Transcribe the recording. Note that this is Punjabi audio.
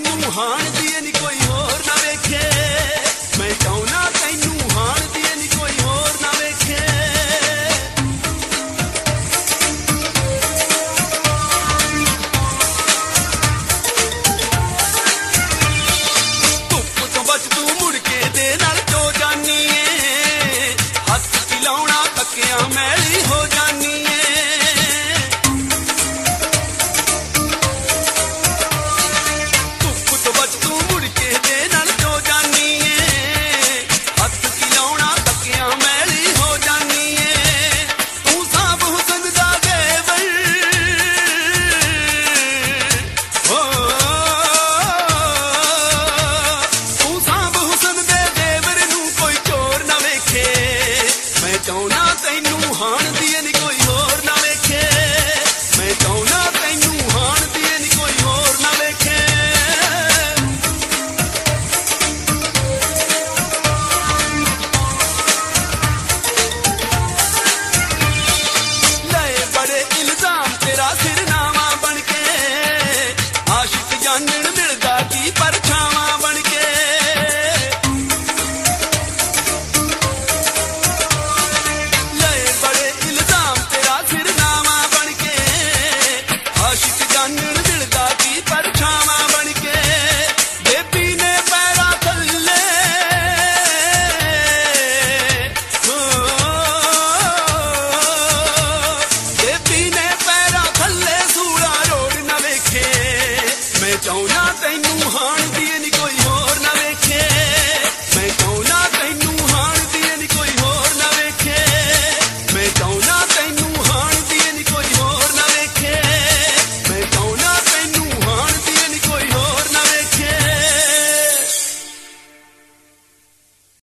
ਤੈਨੂੰ ਹਾਣ ਦੀ ਨੀ ਕੋਈ ਹੋਰ ਨਾ ਵੇਖੇ ਮੈਂ ਚਾਹੁੰਦਾ ਤੈਨੂੰ ਹਾਣ ਦੀ ਨੀ ਕੋਈ ਹੋਰ ਨਾ ਵੇਖੇ ਧੁੱਪ ਤੋਂ ਬਚ ਤੂੰ ਮੁੜ ਕੇ ਦੇ ਨਾਲ ਜੋ ਜਾਨੀ ਏ ਹੱਥ ਕੀ ਲਾਉਣਾ ਤੱਕਿਆਂ ਮੈਲੀ ਹੋ ਜਾਨੀ ਏ ਚਾਹੁੰਦਾ ਤੈਨੂੰ ਹਾਣ ਦੀ ਨੀ ਕੋਈ ਹੋਰ ਨਾ ਵੇਖੇ ਮੈਂ ਚਾਹੁੰਦਾ ਤੈਨੂੰ ਹਾਣ ਦੀ ਨੀ ਕੋਈ ਹੋਰ ਨਾ ਵੇਖੇ ਲਏ ਬੜੇ ਇਲਜ਼ਾਮ ਤੇਰਾ ਸਿਰਨਾਮਾ ਬਣ ਕੇ ਆਸ਼ਿਕ ਜਾਣਨ ਮਿਲਦਾ ਕੀ ਪਰਛਾਵਾਂ ਬਣ ਕੇ ਆਸ਼ਿਕ ਜਾਣਨ